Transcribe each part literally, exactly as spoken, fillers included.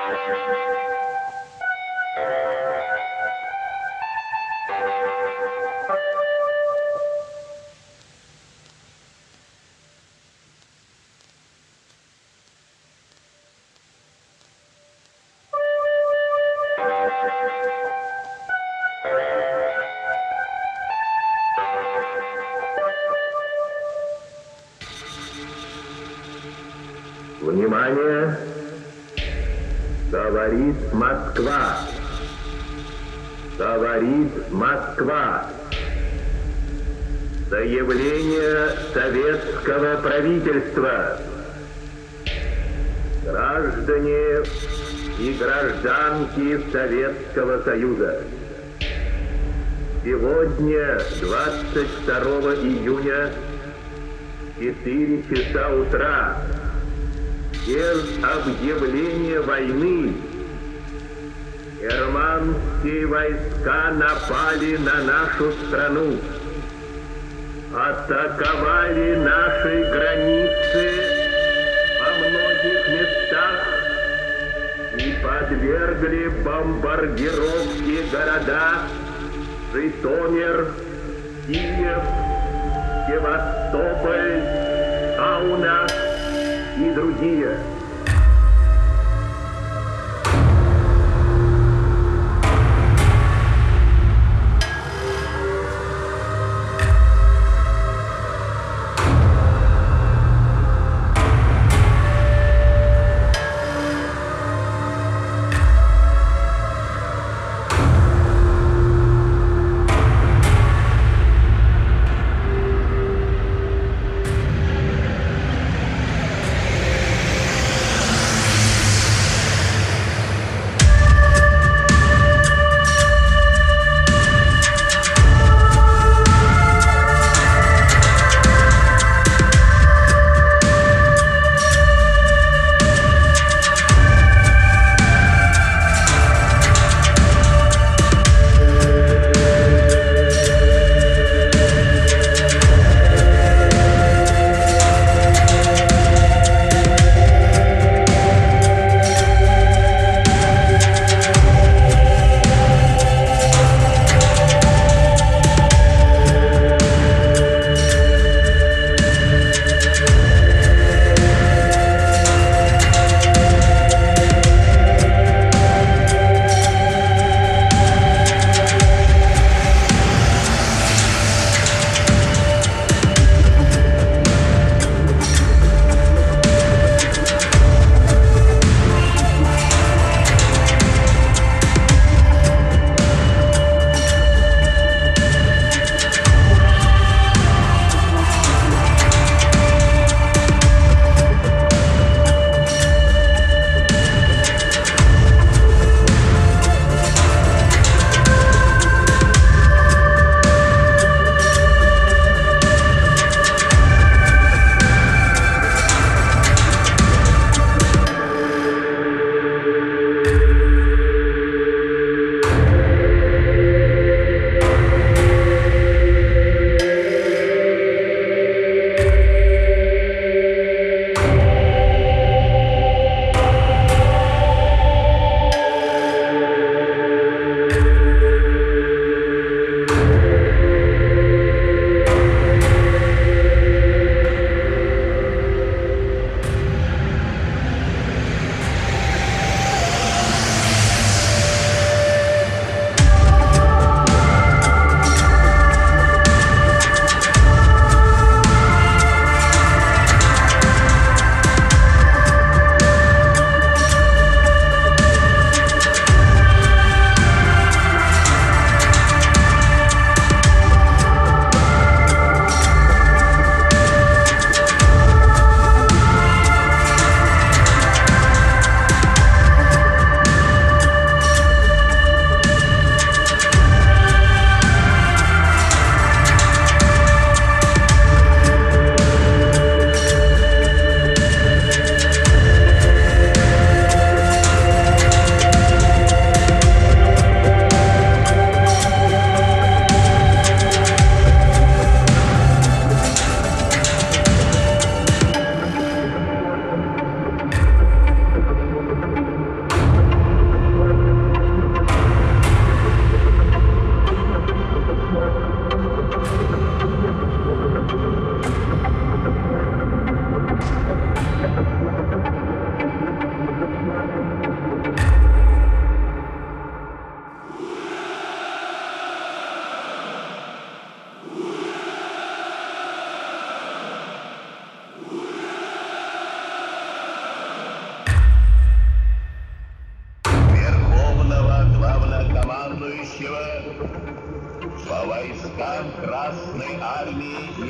Внимание! Говорит Москва! Говорит Москва! Заявление советского правительства. Граждане и гражданки Советского Союза. Сегодня, двадцать второго июня, четыре часа утра, без объявления войны, германские войска напали на нашу страну, атаковали наши границы во многих местах и подвергли бомбардировке города Житомир, Киев, Севастополь, Каунас и другие.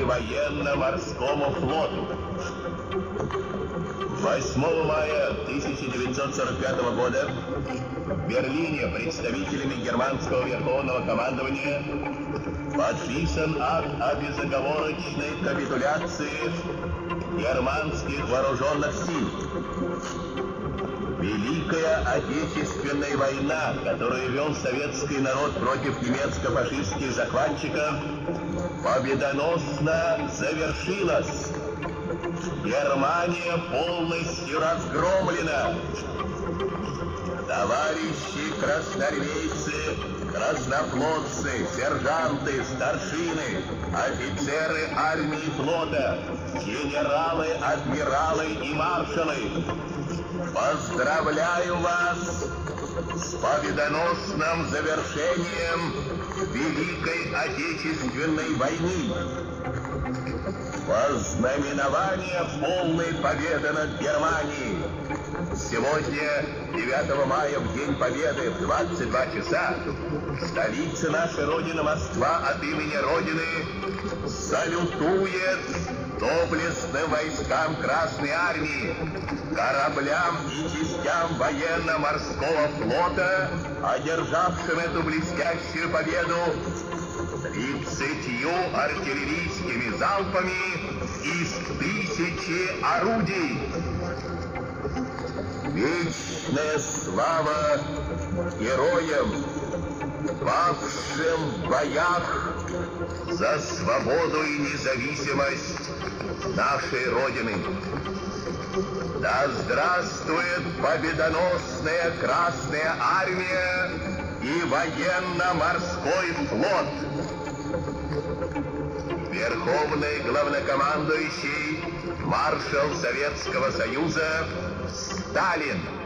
и военно-морскому флоту. восьмого мая тысяча девятьсот сорок пятого года в Берлине представителями германского верховного командования подписан акт о безоговорочной капитуляции германских вооруженных сил. Великая Отечественная война, которую вел советский народ против немецко-фашистских захватчиков, победоносно завершилась. Германия полностью разгромлена. Товарищи красноармейцы, краснофлотцы, сержанты, старшины, офицеры армии и флота, генералы, адмиралы и маршалы, поздравляю вас с победоносным завершением Великой Отечественной войны. Во знаменование полной победы над Германией сегодня, девятого мая, в День Победы, в двадцать два часа, столица нашей Родины, Москва, от имени Родины салютует доблестным войскам Красной Армии, кораблям и частям военно-морского флота, одержавшим эту блестящую победу тридцатью артиллерийскими залпами из тысячи орудий. Вечная слава героям, павшим в боях за свободу и независимость нашей Родины. Да здравствует победоносная Красная Армия и военно-морской флот! Верховный главнокомандующий, маршал Советского Союза Сталин.